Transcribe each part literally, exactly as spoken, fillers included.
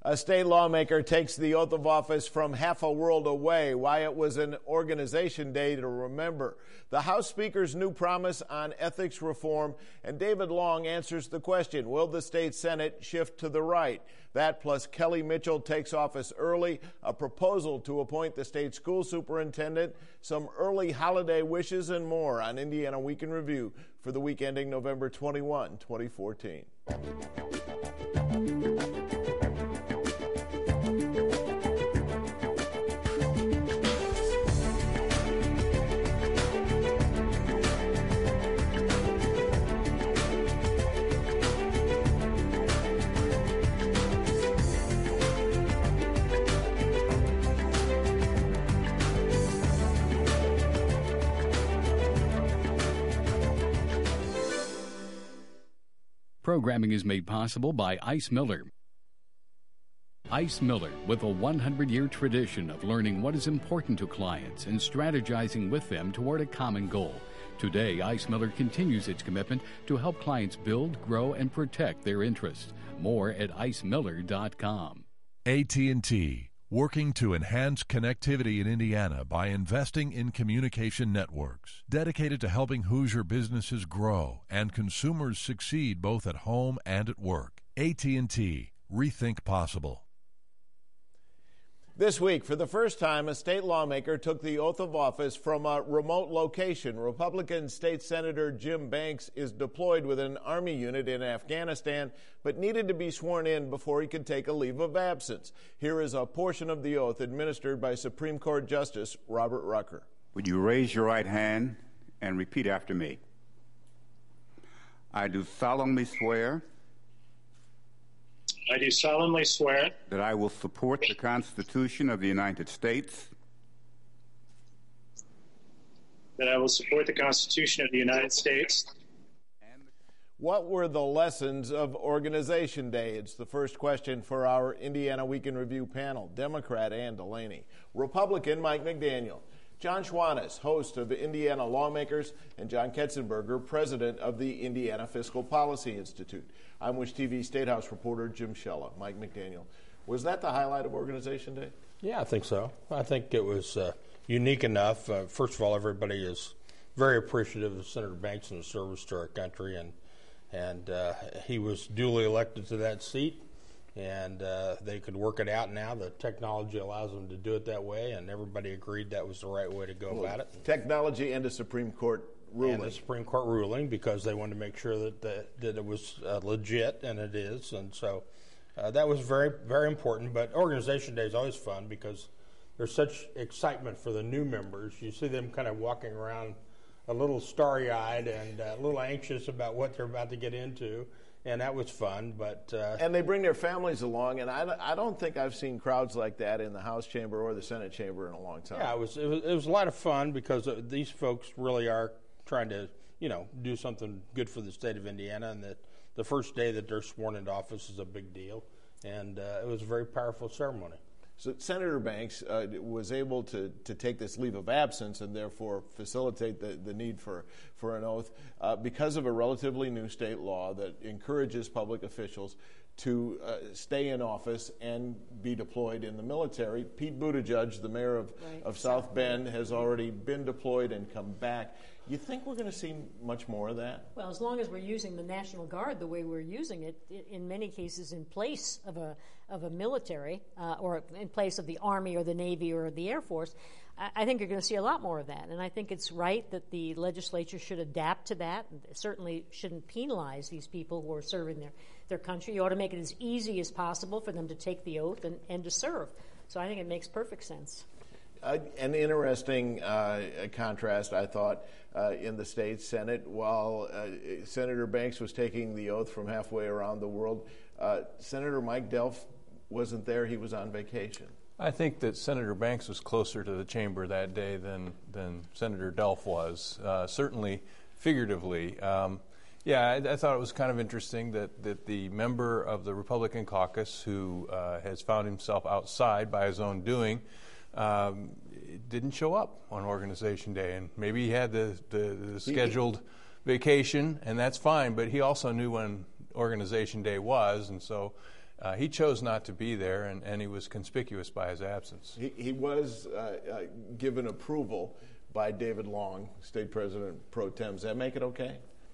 A state lawmaker takes the oath of office from half a world away. Why it was an organization day to remember. The House Speaker's new promise on ethics reform. And David Long answers the question, will the state Senate shift to the right? That plus Kelly Mitchell takes office early, a proposal to appoint the state school superintendent, some early holiday wishes, and more on Indiana Week in Review for the week ending November twenty-first, twenty fourteen. Programming is made possible by Ice Miller. Ice Miller, with a one hundred year tradition of learning what is important to clients and strategizing with them toward a common goal. Today, Ice Miller continues its commitment to help clients build, grow, and protect their interests. More at ice miller dot com. A T and T, working to enhance connectivity in Indiana by investing in communication networks, dedicated to helping Hoosier businesses grow and consumers succeed both at home and at work. A T and T, rethink possible. This week, for the first time, a state lawmaker took the oath of office from a remote location. Republican State Senator Jim Banks is deployed with an Army unit in Afghanistan, but needed to be sworn in before he could take a leave of absence. Here is a portion of the oath administered by Supreme Court Justice Robert Rucker. Would you raise your right hand and repeat after me? I do solemnly swear I do solemnly swear that I will support the Constitution of the United States, that I will support the Constitution of the United States. What were the lessons of Organization Day? It's the first question for our Indiana Week in Review panel, Democrat Ann Delaney, Republican Mike McDaniel, John Schwantes, host of Indiana Lawmakers, and John Ketzenberger, president of the Indiana Fiscal Policy Institute. I'm Wish T V State House reporter Jim Shella. Mike McDaniel, was that the highlight of Organization Day? Yeah, I think so. I think it was uh, unique enough. Uh, first of all, everybody is very appreciative of Senator Banks and his service to our country, and and uh, he was duly elected to that seat. And uh, they could work it out now. The technology allows them to do it that way, and everybody agreed that was the right way to go well, about it. Technology and a Supreme Court ruling. And a Supreme Court ruling, because they wanted to make sure that the, that it was uh, legit, and it is. And so uh, that was very, very important. But Organization Day is always fun because there's such excitement for the new members. You see them kind of walking around a little starry-eyed and a little anxious about what they're about to get into. And that was fun, but... Uh, and they bring their families along, and I, I don't think I've seen crowds like that in the House chamber or the Senate chamber in a long time. Yeah, it was, it was, it was a lot of fun because uh, these folks really are trying to, you know, do something good for the state of Indiana, and that the first day that they're sworn into office is a big deal, and uh, it was a very powerful ceremony. So Senator Banks uh, was able to, to take this leave of absence and therefore facilitate the, the need for, for an oath uh, because of a relatively new state law that encourages public officials to uh, stay in office and be deployed in the military. Pete Buttigieg, the mayor of, right. of South Bend, has already been deployed and come back. You think we're going to see much more of that? Well, as long as we're using the National Guard the way we're using it, in many cases in place of a of a military uh, or in place of the Army or the Navy or the Air Force, I, I think you're going to see a lot more of that. And I think it's right that the legislature should adapt to that. It certainly shouldn't penalize these people who are serving their, their country. You ought to make it as easy as possible for them to take the oath and, and to serve. So I think it makes perfect sense. Uh, an interesting uh, contrast, I thought, uh, in the state Senate. While uh, Senator Banks was taking the oath from halfway around the world, uh, Senator Mike Delph wasn't there. He was on vacation. I think that Senator Banks was closer to the chamber that day than, than Senator Delph was, uh, certainly figuratively. Um, yeah, I, I thought it was kind of interesting that, that the member of the Republican caucus who uh, has found himself outside by his own doing Um, didn't show up on Organization Day, and maybe he had the, the, the scheduled vacation, and that's fine, but he also knew when Organization Day was, and so Uh, he chose not to be there, and, and he was conspicuous by his absence. He, he was uh, uh, given approval by David Long, State President Pro Tem. Does that make it okay?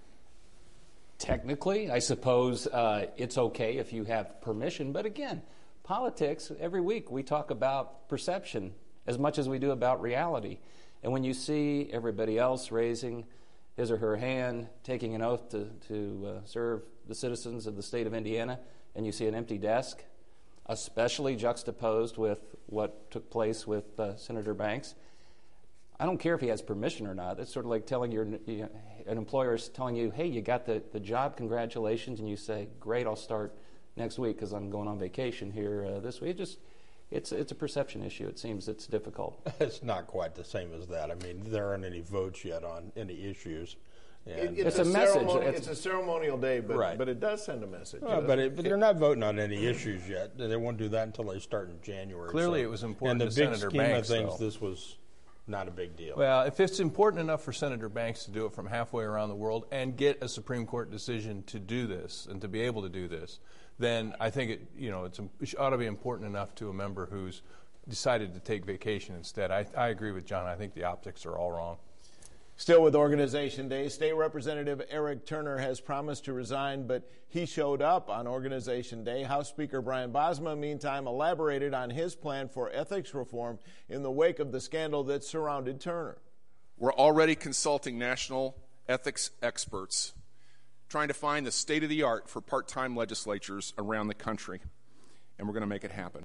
Technically, I suppose uh, it's okay if you have permission. But again, politics, every week we talk about perception as much as we do about reality. And when you see everybody else raising his or her hand, taking an oath to, to uh, serve the citizens of the state of Indiana, and you see an empty desk, especially juxtaposed with what took place with uh, Senator Banks, I don't care if he has permission or not. It's sort of like telling your you know, an employer is telling you, hey, you got the, the job, congratulations, and you say, great, I'll start next week because I'm going on vacation here uh, this week. It just it's it's a perception issue. It seems it's difficult. It's not quite the same as that. I mean, there aren't any votes yet on any issues. It, it's, it's a, a message. It's, it's a ceremonial day, but right. but it does send a message. Well, but, it, but they're not voting on any issues yet. They won't do that until they start in January. Clearly, so. it was important in the to big Senator scheme Banks, of things, though. This was not a big deal. Well, if it's important enough for Senator Banks to do it from halfway around the world and get a Supreme Court decision to do this and to be able to do this, then I think it you know it's, it ought to be important enough to a member who's decided to take vacation instead. I, I agree with John. I think the optics are all wrong. Still with Organization Day, State Representative Eric Turner has promised to resign, but he showed up on Organization Day. House Speaker Brian Bosma, meantime, elaborated on his plan for ethics reform in the wake of the scandal that surrounded Turner. We're already consulting national ethics experts, trying to find the state-of-the-art for part-time legislatures around the country, and we're going to make it happen.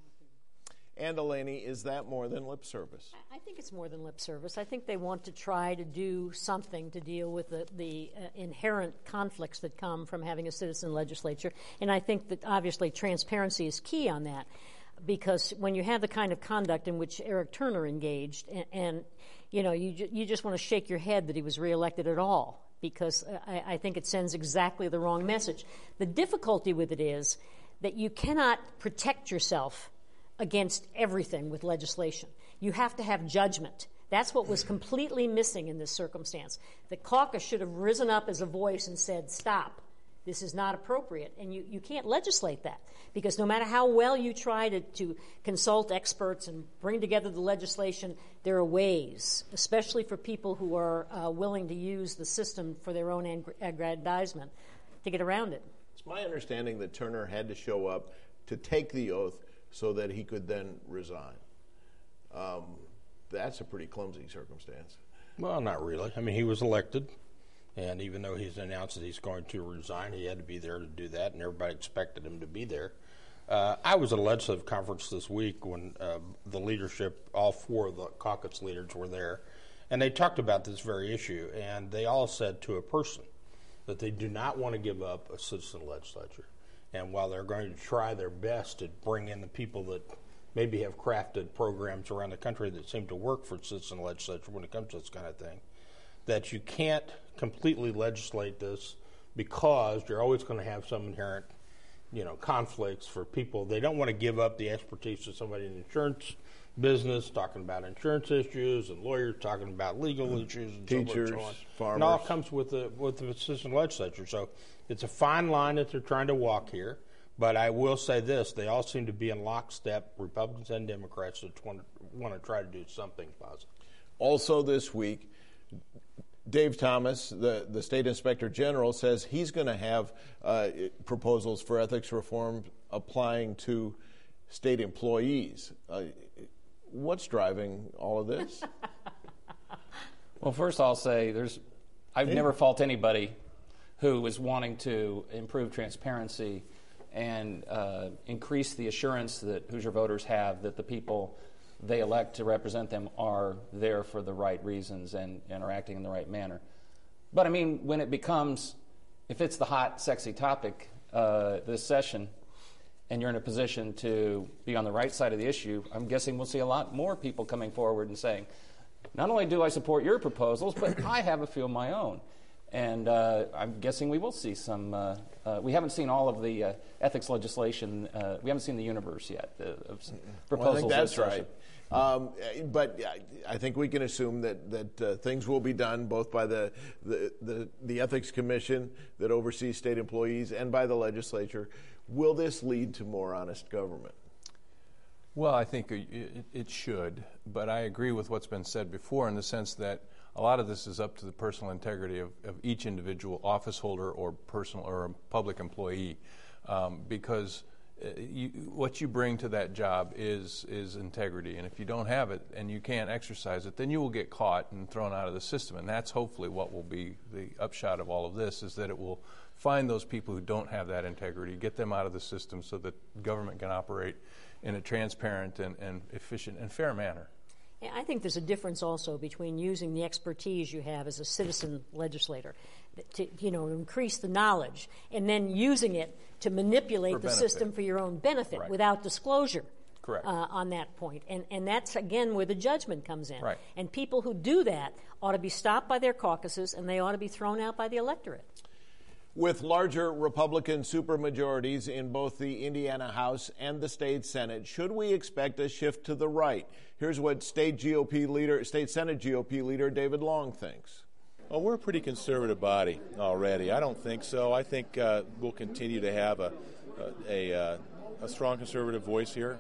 And Delaney, is that more than lip service? I think it's more than lip service. I think they want to try to do something to deal with the, the uh, inherent conflicts that come from having a citizen legislature. And I think that obviously transparency is key on that, because when you have the kind of conduct in which Eric Turner engaged, and, and you know, you, ju- you just want to shake your head that he was reelected at all, because I, I think it sends exactly the wrong message. The difficulty with it is that you cannot protect yourself against everything with legislation. You have to have judgment. That's what was completely missing in this circumstance. The caucus should have risen up as a voice and said, stop, this is not appropriate. And you, you can't legislate that, because no matter how well you try to, to consult experts and bring together the legislation, there are ways, especially for people who are uh, willing to use the system for their own aggrandizement, to get around it. It's my understanding that Turner had to show up to take the oath so that he could then resign. Um, that's a pretty clumsy circumstance. Well, not really. I mean, he was elected, and even though he's announced that he's going to resign, he had to be there to do that, and everybody expected him to be there. Uh, I was at a legislative conference this week when uh, the leadership, all four of the caucus leaders were there, and they talked about this very issue, and they all said to a person that they do not want to give up a citizen legislature. And while they're going to try their best to bring in the people that maybe have crafted programs around the country that seem to work for citizen legislature when it comes to this kind of thing, that you can't completely legislate this, because you're always going to have some inherent, you know, conflicts for people. They don't want to give up the expertise of somebody in the insurance business, talking about insurance issues, and lawyers talking about legal mm-hmm. issues, and teachers, so on, so on. farmers. And all comes with the with the citizen legislature. So it's a fine line that they're trying to walk here. But I will say this: they all seem to be in lockstep, Republicans and Democrats, that want to, want to try to do something positive. Also this week, Dave Thomas, the, the State Inspector General, says he's going to have uh, proposals for ethics reform applying to state employees. Uh, what's driving all of this? Well, first I'll say there's I've yeah. never faulted anybody who is wanting to improve transparency and uh, increase the assurance that Hoosier voters have that the people they elect to represent them are there for the right reasons and, and are acting in the right manner. But I mean, when it becomes, if it's the hot, sexy topic uh, this session, and you're in a position to be on the right side of the issue, I'm guessing we'll see a lot more people coming forward and saying, not only do I support your proposals, but I have a few of my own. And uh, I'm guessing we will see some, uh, uh, we haven't seen all of the uh, ethics legislation, uh, we haven't seen the universe yet uh, of proposals. Well, I think that's right. Um, but I think we can assume that, that uh, things will be done both by the, the, the, the Ethics Commission that oversees state employees and by the legislature Will this lead to more honest government? Well, I think it, it should, but I agree with what's been said before in the sense that a lot of this is up to the personal integrity of, of each individual office holder or personal or a public employee, um, because uh, you, what you bring to that job is is integrity, and if you don't have it and you can't exercise it, then you will get caught and thrown out of the system, and that's hopefully what will be the upshot of all of this, is that it will find those people who don't have that integrity, get them out of the system so that government can operate in a transparent and, and efficient and fair manner. I think there's a difference also between using the expertise you have as a citizen legislator to, you know, increase the knowledge, and then using it to manipulate For the benefit. system for your own benefit Right. without disclosure. Correct. Uh, on that point. And, and that's, again, where the judgment comes in. Right. And people who do that ought to be stopped by their caucuses, and they ought to be thrown out by the electorate. With larger Republican supermajorities in both the Indiana House and the state Senate, should we expect a shift to the right? Here's what state G O P leader, state Senate G O P leader David Long thinks. Well, we're a pretty conservative body already. I don't think so. I think uh, we'll continue to have a a, a, a strong conservative voice here.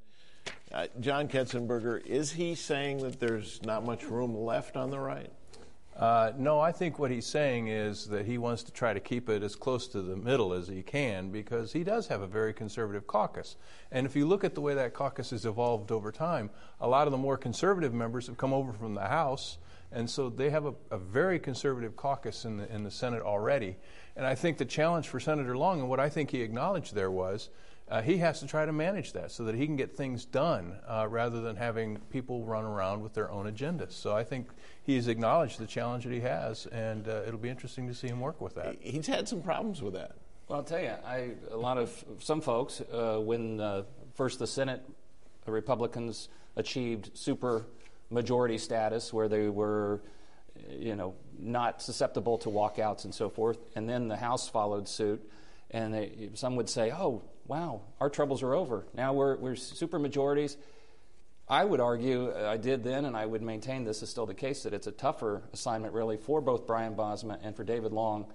Uh, John Ketzenberger, is he saying that there's not much room left on the right? Uh, no, I think what he's saying is that he wants to try to keep it as close to the middle as he can, because he does have a very conservative caucus. And if you look at the way that caucus has evolved over time, a lot of the more conservative members have come over from the House, and so they have a, a very conservative caucus in the, in the Senate already. And I think the challenge for Senator Long, and what I think he acknowledged there was, Uh, he has to try to manage that so that he can get things done uh, rather than having people run around with their own agendas. So I think he's acknowledged the challenge that he has, and uh, it'll be interesting to see him work with that. He's had some problems with that. Well, I'll tell you, I, a lot of some folks, uh, when uh, first the Senate, the Republicans achieved super majority status where they were, you know, not susceptible to walkouts and so forth, and then the House followed suit, and they, some would say, oh, wow, our troubles are over. Now we're, we're super majorities. I would argue, uh, I did then, and I would maintain this is still the case, that it's a tougher assignment really for both Brian Bosma and for David Long.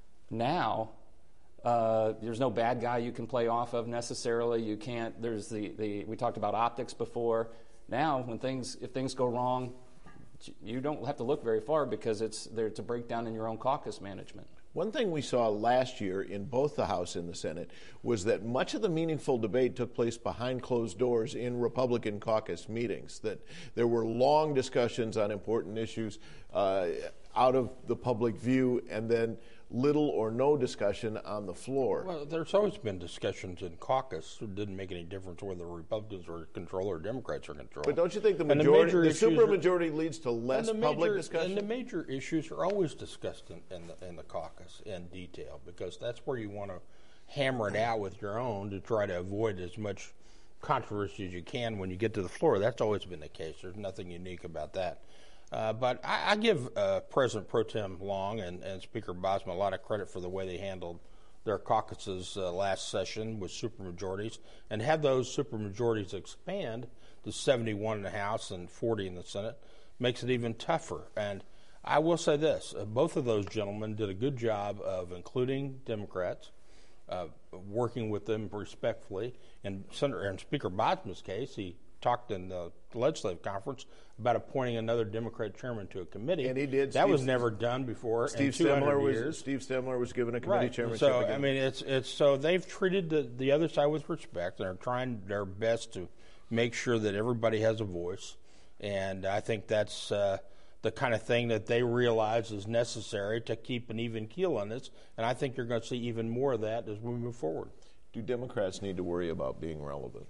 Now, uh, there's no bad guy you can play off of necessarily. You can't, there's the, the, we talked about optics before. Now, when things, if things go wrong, you don't have to look very far because it's there to break down in your own caucus management. One thing we saw last year in both the House and the Senate was that much of the meaningful debate took place behind closed doors in Republican caucus meetings, that there were long discussions on important issues uh, out of the public view, and then little or no discussion on the floor. Well, there's always been discussions in caucus. It didn't make any difference whether Republicans were in control or Democrats are in control. But don't you think the majority, the, the supermajority leads to less major, public discussion? And the major issues are always discussed in, in, the, in the caucus in detail, because that's where you want to hammer it out with your own to try to avoid as much controversy as you can when you get to the floor. That's always been the case. There's nothing unique about that. Uh, but I, I give uh, President Pro Tem Long and, and Speaker Bosma a lot of credit for the way they handled their caucuses uh, last session with supermajorities, and have those supermajorities expand to seventy-one in the House and forty in the Senate makes it even tougher. And I will say this, uh, both of those gentlemen did a good job of including Democrats, uh, working with them respectfully. In Senator and Speaker Bosma's case, he talked in the legislative conference about appointing another Democrat chairman to a committee. And he did. That Steve, was never done before. Steve Stemler was Steve Stemler was given a committee right. chairmanship. So again. I mean, it's it's so they've treated the the other side with respect. They're trying their best to make sure that everybody has a voice, and I think that's uh, the kind of thing that they realize is necessary to keep an even keel on this. And I think you're going to see even more of that as we move forward. Do Democrats need to worry about being relevant?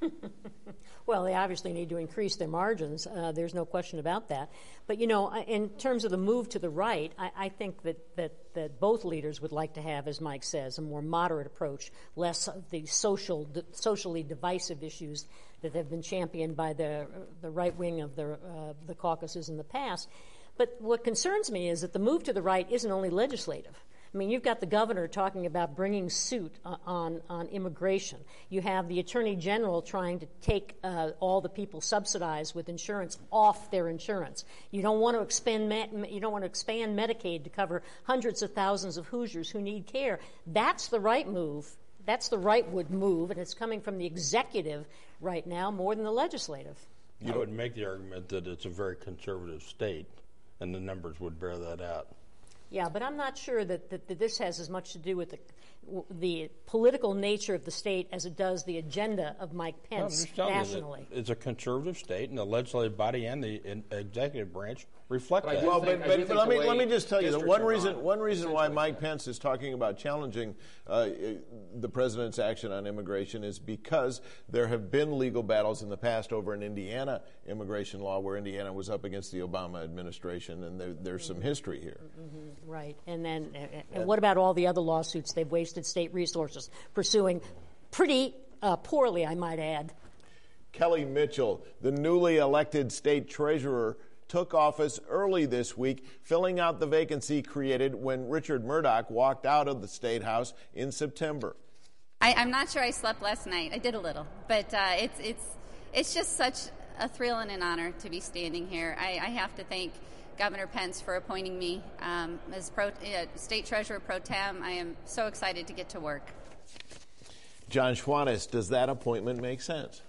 Well, they obviously need to increase their margins. Uh, there's no question about that. But, you know, in terms of the move to the right, I, I think that, that, that both leaders would like to have, as Mike says, a more moderate approach, less of the social, the socially divisive issues that have been championed by the, the right wing of the, uh, the caucuses in the past. But what concerns me is that the move to the right isn't only legislative. I mean, you've got the governor talking about bringing suit on, on immigration. You have the attorney general trying to take uh, all the people subsidized with insurance off their insurance. You don't want to expand you don't want to expand Medicaid to cover hundreds of thousands of Hoosiers who need care. That's the right move. that's the rightward move, and it's coming from the executive right now more than the legislative. You would make the argument that it's a very conservative state, and the numbers would bear that out. Yeah, but I'm not sure that, that, that this has as much to do with the, the political nature of the state as it does the agenda of Mike Pence well, nationally. It's a conservative state, and the legislative body and the in, executive branch reflect but that. Well, but, but, but let me let me just tell you that one reason run, one reason why Mike Pence is talking about challenging uh, the president's action on immigration is because there have been legal battles in the past over an Indiana immigration law where Indiana was up against the Obama administration, and there, there's some history here. Mm-hmm. Right, and then and, and what about all the other lawsuits they've wasted state resources pursuing pretty uh, poorly, I might add. Kelly Mitchell, the newly elected state treasurer, took office early this week, filling out the vacancy created when Richard Murdoch walked out of the State House in September. I, I'm not sure I slept last night. I did a little, but uh, it's it's it's just such a thrill and an honor to be standing here. I, I have to thank Governor Pence for appointing me um, as pro, uh, state treasurer pro tem. I am so excited to get to work. John Schwantes, does that appointment make sense?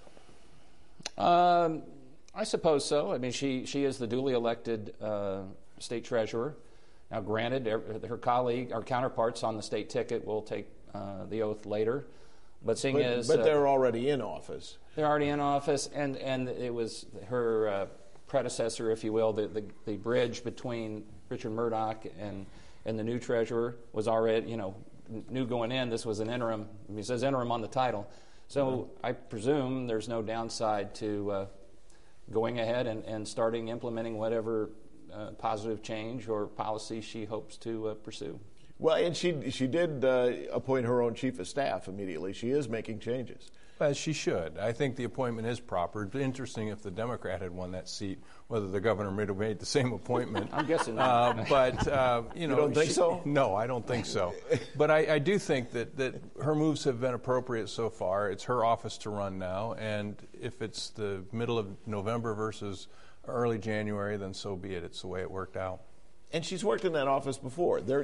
Um, I suppose so. I mean, she, she is the duly elected uh, state treasurer. Now, granted, her colleague, our counterparts on the state ticket will take uh, the oath later. But seeing but, as but they're uh, already in office. They're already in office, and, and it was her uh, predecessor, if you will, the, the, the bridge between Richard Murdoch and, and the new treasurer was already, you know, new going in. This was an interim. I mean, it says interim on the title. So mm-hmm. I presume there's no downside to uh, going ahead and, and starting implementing whatever uh, positive change or policy she hopes to uh, pursue. Well, and she she did uh, appoint her own chief of staff immediately. She is making changes. As she should. I think the appointment is proper. It'd be interesting if the Democrat had won that seat, whether the governor would have made the same appointment. I'm guessing not. Uh, but, uh, you know. You don't think she, so? No, I don't think so. But I, I do think that, that her moves have been appropriate so far. It's her office to run now, and if it's the middle of November versus early January, then so be it. It's the way it worked out. And she's worked in that office before. There,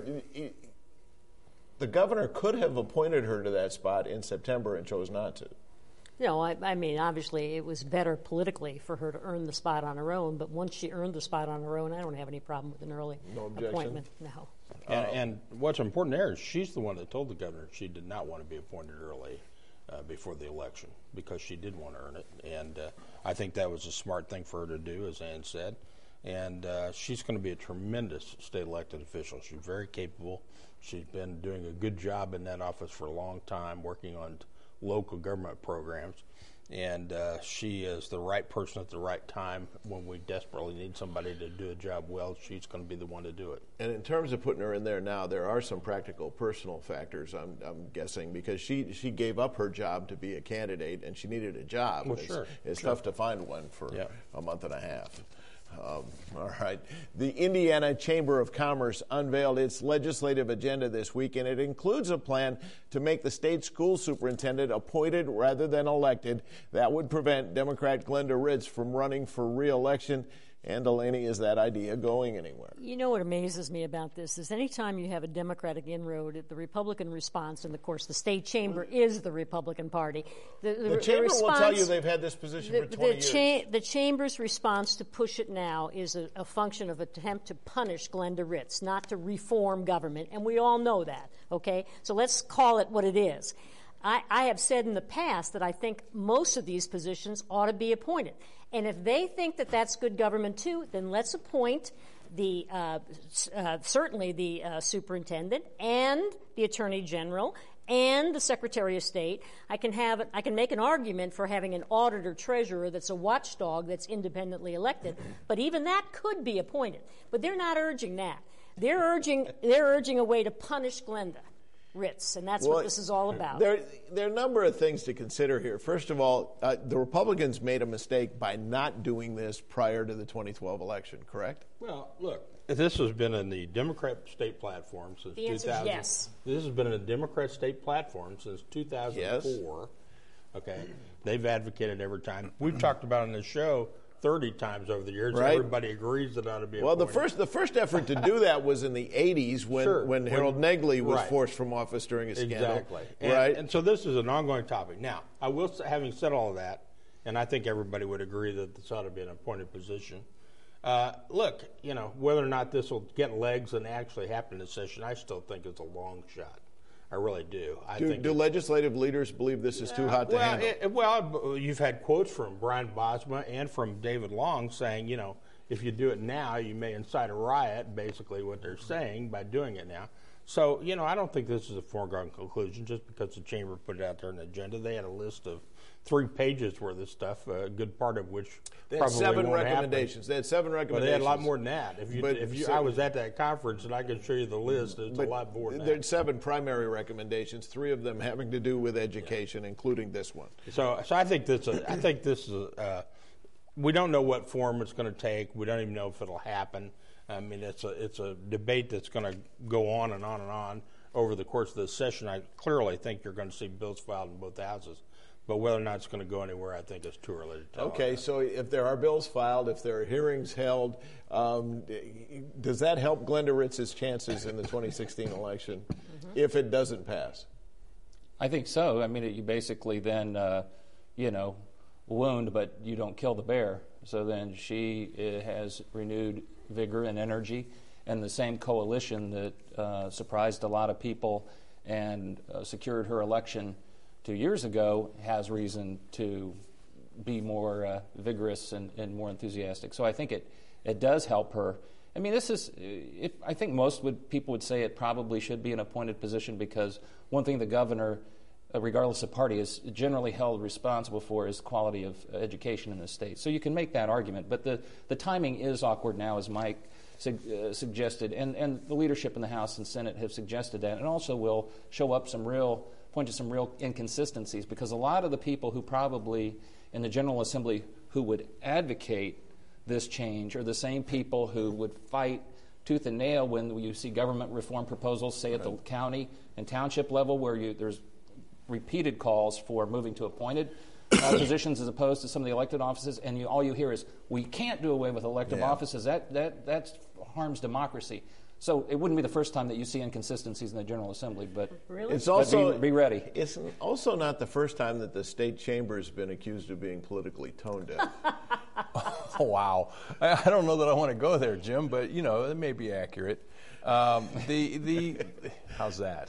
the governor could have appointed her to that spot in September and chose not to. No, I, I mean, obviously it was better politically for her to earn the spot on her own, but once she earned the spot on her own, I don't have any problem with an early no objection. appointment. No. And, and what's important there is she's the one that told the governor she did not want to be appointed early uh, before the election because she did want to earn it. And uh, I think that was a smart thing for her to do, as Ann said. And uh, she's going to be a tremendous state elected official. She's very capable. She's been doing a good job in that office for a long time, working on local government programs. And uh, she is the right person at the right time when we desperately need somebody to do a job well. She's going to be the one to do it. And in terms of putting her in there now, there are some practical personal factors, I'm, I'm guessing, because she, she gave up her job to be a candidate, and she needed a job. Well, it's sure. it's sure. tough to find one for yeah. a month and a half. Um, all right. The Indiana Chamber of Commerce unveiled its legislative agenda this week, and it includes a plan to make the state school superintendent appointed rather than elected. That would prevent Democrat Glenda Ritz from running for re-election. And Delaney, is that idea going anywhere? You know what amazes me about this is anytime you have a Democratic inroad, the Republican response, and of course the state chamber is the Republican Party. The, the, the chamber the response, will tell you they've had this position the, for twenty the cha- years. The chamber's response to push it now is a, a function of attempt to punish Glenda Ritz, not to reform government, and we all know that, okay? So let's call it what it is. I, I have said in the past that I think most of these positions ought to be appointed. And if they think that that's good government too, then let's appoint the uh, uh, certainly the uh, superintendent and the attorney general and the secretary of state. I can have I can make an argument for having an auditor treasurer that's a watchdog that's independently elected, but even that could be appointed. But they're not urging that. They're urging they're urging a way to punish Glenda Ritz, and that's well, what this is all about. There, there are a number of things to consider here. First of all, uh, the Republicans made a mistake by not doing this prior to the twenty twelve election, correct? Well, look, this has been in the Democrat state platform since the answer two thousand. Is yes. This has been in the Democrat state platform since two thousand four. Yes. Okay, they've advocated every time. We've talked about on this show thirty times over the years. Right. Everybody agrees that ought to be Well, appointed. the first the first effort to do that was in the eighties when, Sure. when When- Harold Negley was right. forced from office during a scandal. Exactly. And, right. and so this is an ongoing topic. Now, I will, say, having said all of that, and I think everybody would agree that this ought to be an appointed position. Uh, look, you know, whether or not this will get legs and actually happen in this session, I still think it's a long shot. I really do. I do think do legislative leaders believe this is too hot to well, handle? It, well, you've had quotes from Brian Bosma and from David Long saying, you know, if you do it now, you may incite a riot, basically what they're saying by doing it now. So, you know, I don't think this is a foregone conclusion just because the chamber put it out there on the agenda. They had a list of three pages worth of stuff, a good part of which They had probably seven won't recommendations. happen. They had seven But recommendations. they had a lot more than that. If you, But if you, so- I was at that conference and I could show you the list, it's a But lot more than that. There's seven primary recommendations, three of them having to do with education, yeah. including this one. So, so I think this. Uh, I think this is. Uh, we don't know what form it's going to take. We don't even know if it'll happen. I mean, it's a it's a debate that's going to go on and on and on over the course of this session. I clearly think you're going to see bills filed in both houses, but whether or not it's going to go anywhere, I think it's too early to tell. Okay, so if there are bills filed, if there are hearings held, um, does that help Glenda Ritz's chances in the twenty sixteen election mm-hmm. if it doesn't pass? I think so. I mean, you basically then, uh, you know, wound, but you don't kill the bear. So then she uh, has renewed vigor and energy, and the same coalition that uh, surprised a lot of people and uh, secured her election two years ago has reason to be more uh, vigorous and, and more enthusiastic. So I think it, it does help her. I mean, this is, it, I think most would, people would say it probably should be an appointed position because one thing the governor, uh, regardless of party, is generally held responsible for is quality of education in the state. So you can make that argument, but the, the timing is awkward now, as Mike su- uh, suggested, and, and the leadership in the House and Senate have suggested that, and also will show up some real, point to some real inconsistencies, because a lot of the people who probably in the General Assembly who would advocate this change are the same people who would fight tooth and nail when you see government reform proposals, say at the county and township level, where you, there's repeated calls for moving to appointed uh, positions as opposed to some of the elected offices, and you, all you hear is, we can't do away with elective yeah. offices. That, that, that harms democracy. So it wouldn't be the first time that you see inconsistencies in the General Assembly, but, really? it's also, but be, be ready. It's also not the first time that the state chamber has been accused of being politically tone deaf. Oh, wow. I, I don't know that I want to go there, Jim, but, you know, it may be accurate. Um, the, the, how's that?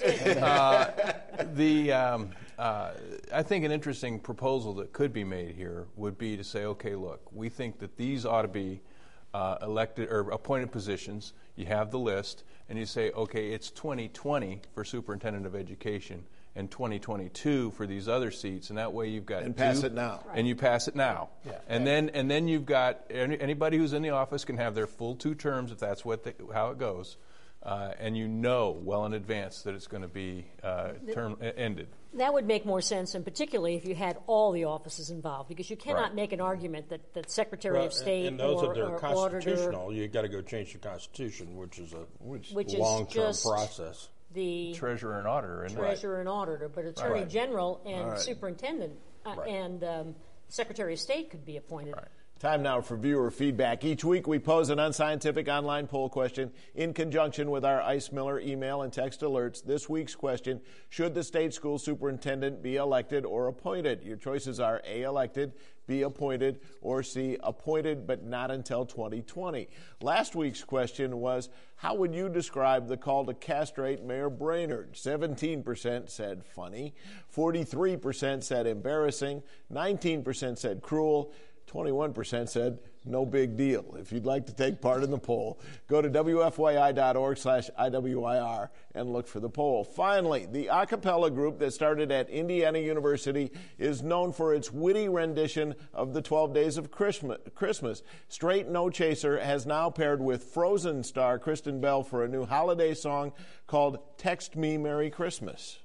Uh, the, um, uh, I think an interesting proposal that could be made here would be to say, okay, look, we think that these ought to be uh, elected or appointed positions. You have the list, and you say, okay, it's twenty twenty for superintendent of education and twenty twenty-two for these other seats, and that way you've got and two, pass it now, right. and you pass it now, yeah. and then and then you've got any, anybody who's in the office can have their full two terms if that's what they, how it goes, uh, and you know well in advance that it's going to be uh, term uh, ended. That would make more sense, and particularly if you had all the offices involved, because you cannot right. make an argument that, that Secretary well, of State and, and those or, that are or constitutional, auditor, you got to go change the Constitution, which is a which long-term is just process. The treasurer and auditor, and treasurer right. and auditor, but Attorney right. General and right. superintendent uh, right. and um, Secretary of State could be appointed. Right. Time now for viewer feedback. Each week we pose an unscientific online poll question in conjunction with our Ice Miller email and text alerts. This week's question, should the state school superintendent be elected or appointed? Your choices are A, elected, B, appointed, or C, appointed but not until twenty twenty. Last week's question was, how would you describe the call to castrate Mayor Brainerd? seventeen percent said funny, forty-three percent said embarrassing, nineteen percent said cruel, twenty-one percent said no big deal. If you'd like to take part in the poll, go to W F Y I dot org slash I W I R and look for the poll. Finally, the a cappella group that started at Indiana University is known for its witty rendition of the twelve Days of Christmas. Straight No Chaser has now paired with Frozen star Kristen Bell for a new holiday song called Text Me Merry Christmas.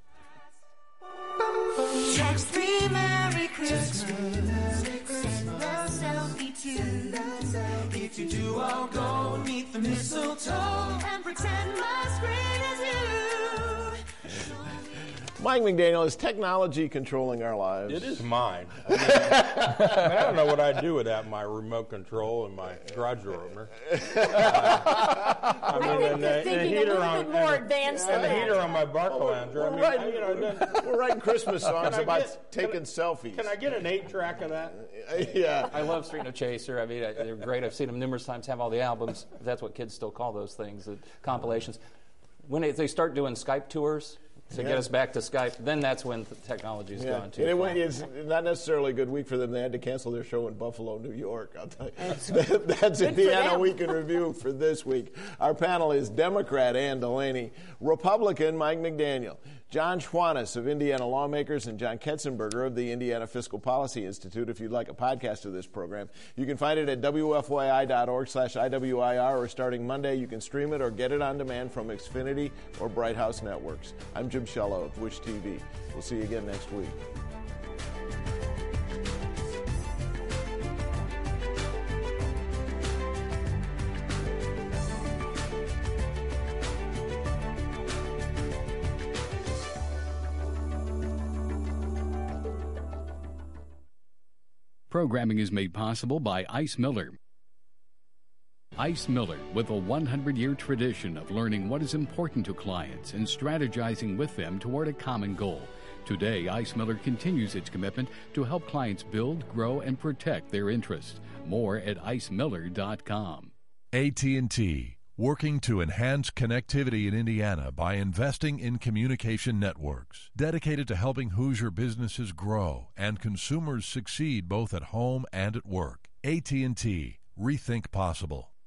Text me Merry Christmas. If you do, I'll go and meet the mistletoe and pretend my screen is you. Mike McDaniel, is technology controlling our lives? It is mine. I, mean, I, mean, I don't know what I'd do without my remote control and my garage door opener. Uh, I mean, I and, the, thinking and a heater little on bit more and, advanced and than the that. heater on my Barcalounger. We're, I mean, writing, I, you know, then, we're writing Christmas songs I about get, taking can I, selfies. Can I get an eight track of that? Yeah. I love Street No Chaser. I mean, they're great. I've seen them numerous times. Have all the albums. If that's what kids still call those things, the compilations. When they, they start doing Skype tours to yeah. get us back to Skype, then that's when the technology's yeah. gone too and it far. went, it's not necessarily a good week for them. They had to cancel their show in Buffalo, New York. I'll tell you. That's, that's Indiana Week in Review for this week. Our panel is Democrat Ann Delaney, Republican Mike McDaniel, John Schwannis of Indiana Lawmakers, and John Ketzenberger of the Indiana Fiscal Policy Institute. If you'd like a podcast of this program, you can find it at W F Y I dot org slash I W I R, or starting Monday, you can stream it or get it on demand from Xfinity or Bright House Networks. I'm Jim Shello of Wish T V. We'll see you again next week. Programming is made possible by Ice Miller. Ice Miller, with a one hundred year tradition of learning what is important to clients and strategizing with them toward a common goal. Today, Ice Miller continues its commitment to help clients build, grow, and protect their interests. More at ice miller dot com. A T and T, working to enhance connectivity in Indiana by investing in communication networks, dedicated to helping Hoosier businesses grow and consumers succeed both at home and at work. A T and T, rethink possible.